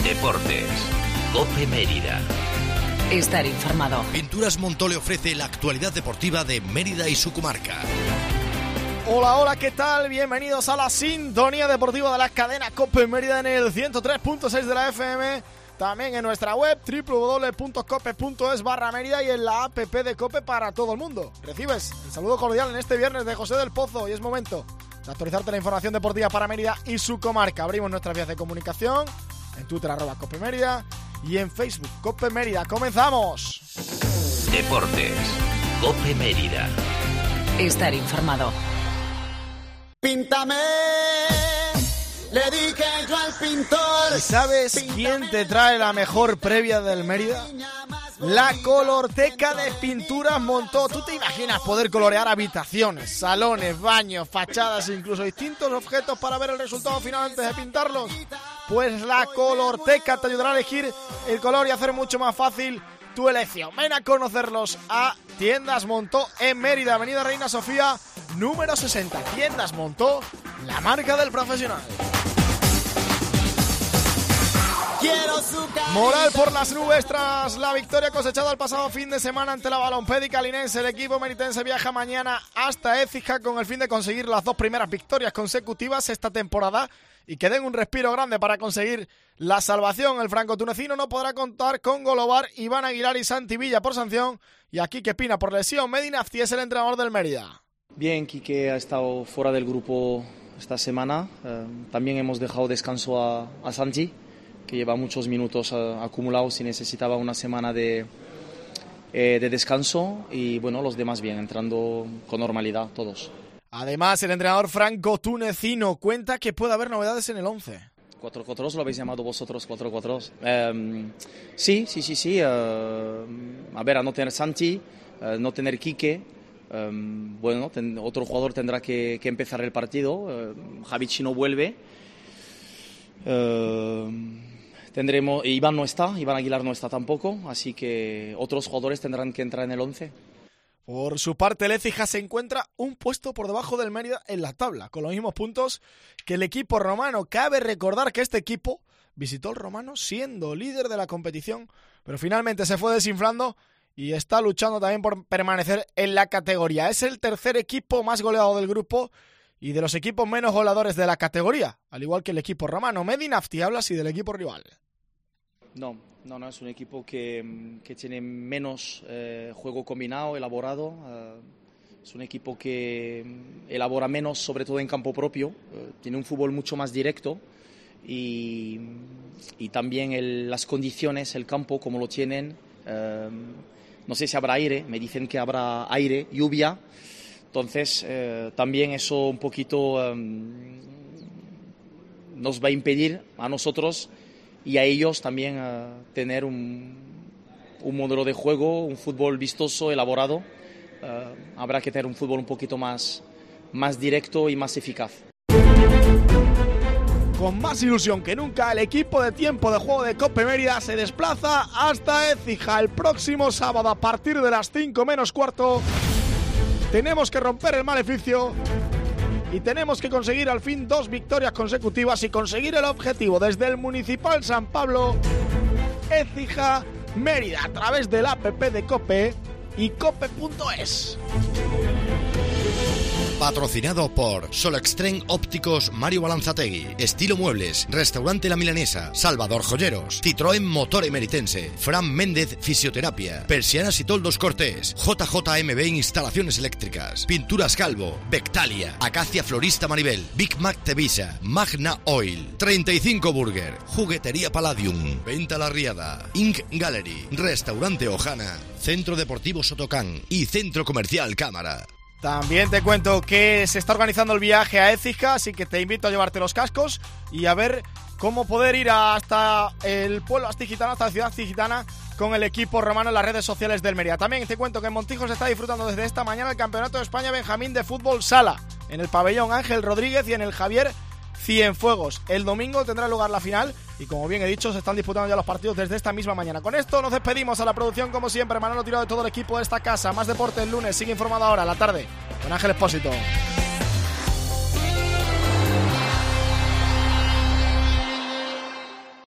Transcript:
Deportes. COPE Mérida. Estar informado. Pinturas Montó le ofrece la actualidad deportiva de Mérida y su comarca. Hola, hola, ¿qué tal? Bienvenidos a la sintonía deportiva de la cadena COPE Mérida en el 103.6 de la FM. También en nuestra web www.cope.es/Mérida y en la app de COPE para todo el mundo. Recibes el saludo cordial en este viernes de José del Pozo y es momento de actualizarte la información deportiva para Mérida y su comarca. Abrimos nuestras vías de comunicación en Twitter @COPE Mérida y en Facebook COPE Mérida. ¡Comenzamos! Deportes. COPE Mérida. Estar informado. Píntame, le dije yo al pintor. ¿Y sabes quién te trae la mejor previa del Mérida? La Colorteca de Pinturas Montó. ¿Tú te imaginas poder colorear habitaciones, salones, baños, fachadas, incluso distintos objetos para ver el resultado final antes de pintarlos? Pues la Colorteca te ayudará a elegir el color y hacer mucho más fácil tu elección. Ven a conocerlos a Tiendas Montó en Mérida, Avenida Reina Sofía, número 60. Tiendas Montó, la marca del profesional. Moral por las nubes tras la victoria cosechada el pasado fin de semana ante la Balompédica linense. El equipo meritense viaja mañana hasta Écija con el fin de conseguir las 2 primeras victorias consecutivas esta temporada y que den un respiro grande para conseguir la salvación. El franco-tunecino no podrá contar con Golobar, Iván Aguilar y Santi Villa por sanción y aquí Quique Pina por lesión. Medina Afti es el entrenador del Mérida. Bien, Quique ha estado fuera del grupo esta semana. También hemos dejado descanso a Santi, que lleva muchos minutos acumulados y necesitaba una semana de descanso. Y bueno, los demás bien, entrando con normalidad todos. Además, el entrenador franco-tunecino cuenta que puede haber novedades en el 11. 4-4-2, ¿lo habéis llamado vosotros 4-4-2? Sí. A ver, a no tener Santi, no tener Quique, bueno, otro jugador tendrá que empezar el partido. Javichi no vuelve. Tendremos, Iván Aguilar no está tampoco, así que otros jugadores tendrán que entrar en el 11. Por su parte, el Écija se encuentra un puesto por debajo del Mérida en la tabla, con los mismos puntos que el equipo romano. Cabe recordar que este equipo visitó el romano siendo líder de la competición, pero finalmente se fue desinflando y está luchando también por permanecer en la categoría. Es el tercer equipo más goleado del grupo y de los equipos menos goleadores de la categoría, al igual que el equipo romano. Medina Afti habla así del equipo rival. No, es un equipo que tiene menos juego combinado, elaborado. Es un equipo que elabora menos, sobre todo en campo propio. Tiene un fútbol mucho más directo y también las condiciones, el campo, como lo tienen. No sé si habrá aire, me dicen que habrá aire, lluvia. Entonces, también eso un poquito nos va a impedir a nosotros y a ellos también tener un modelo de juego, un fútbol vistoso, elaborado. Habrá que tener un fútbol un poquito más directo y más eficaz. Con más ilusión que nunca, el equipo de tiempo de juego de COPE Mérida se desplaza hasta Écija el próximo sábado a partir de las 5 menos cuarto. Tenemos que romper el maleficio y tenemos que conseguir al fin 2 victorias consecutivas y conseguir el objetivo desde el Municipal San Pablo, Écija, Mérida, a través del app de COPE y cope.es. Patrocinado por Solextrem Ópticos Mario Balanzategui, Estilo Muebles, Restaurante La Milanesa, Salvador Joyeros, Citroën Motor Emeritense, Fran Méndez Fisioterapia, Persianas y Toldos Cortés, JJMB Instalaciones Eléctricas, Pinturas Calvo, Bectalia, Acacia Florista Maribel, Big Mac Tevisa, Magna Oil, 35 Burger, Juguetería Palladium, Venta La Riada, Ink Gallery, Restaurante Ojana, Centro Deportivo Sotocán y Centro Comercial Cámara. También te cuento que se está organizando el viaje a Écija, así que te invito a llevarte los cascos y a ver cómo poder ir hasta el pueblo astigitano, hasta la ciudad astigitana, con el equipo romano en las redes sociales del Mérida. También te cuento que en Montijo se está disfrutando desde esta mañana el Campeonato de España Benjamín de Fútbol Sala, en el pabellón Ángel Rodríguez y en el Javier Cienfuegos. El domingo tendrá lugar la final y, como bien he dicho, se están disputando ya los partidos desde esta misma mañana. Con esto nos despedimos. A la producción, como siempre, Manolo Tirado de todo el equipo de esta casa. Más deporte el lunes. Sigue informado ahora a la tarde con Ángel Expósito.